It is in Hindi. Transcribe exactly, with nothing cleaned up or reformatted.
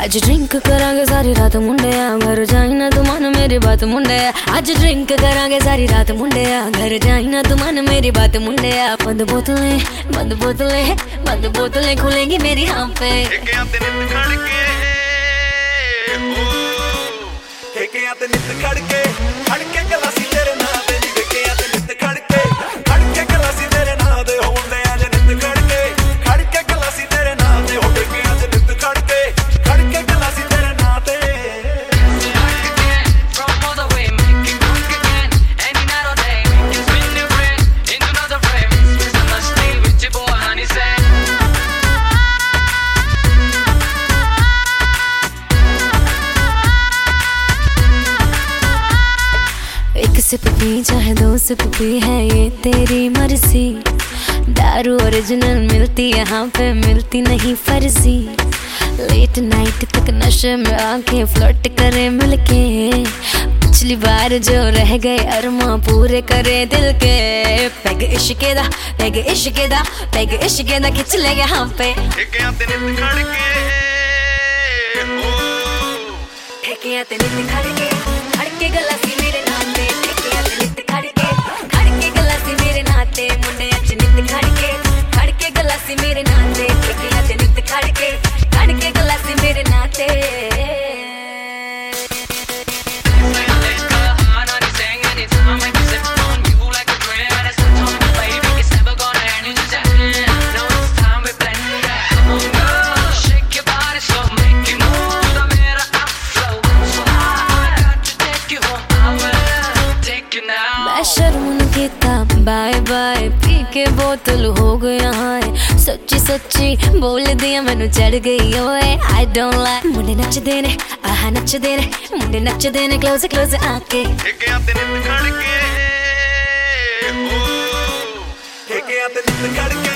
आज ड्रिंक करांगे सारी रात मुंडिया, घर जाई ना तू मन मेरी बात मुंडिया। आज ड्रिंक करांगे सारी रात मुंडिया, घर जाई ना तू मन मेरी बात मुंडिया। बंद बोतलें बंद बोतलें बंद बोतलें खुलेंगी मेरी हाँ पे। एक सिप पी चाहे दो सिप पी है ये तेरी मर्जी। दारू ओरिजिनल मिलती यहाँ पे मिलती नहीं फर्जी। लेट नाइट तक नशे में आके फ्लर्ट करे मिलके। पिछली बार जो रह गए अरमा पूरे करे दिल के। पैग इश्के दा पैग इश्के दा पैग इश्के दा खिंच ले यहाँ पे। ठेकियां ते नित खड़के ठेकियां ते नित खड़के खड़के गला सी मेरे नाते। ठेकियां ते नित खड़के खड़के गला सी मेरे नाते। मुंडे अच नित खड़के खड़के गला सी मेरे नाते। ठेकियां ते नित खड़के खड़के गला सी मेरे नाते। शर्म कीता बाय बाय पी के बोतल हो गया है। सच्ची सच्ची बोल दिया मैनू चढ़ गई ओए आई डोंट लाइक। मुंडे नच देने आहा नच देने मुंडे नच देने क्लोज क्लोज आके। ठेकियां ते नित खड़के ठेकियां ते नित खड़के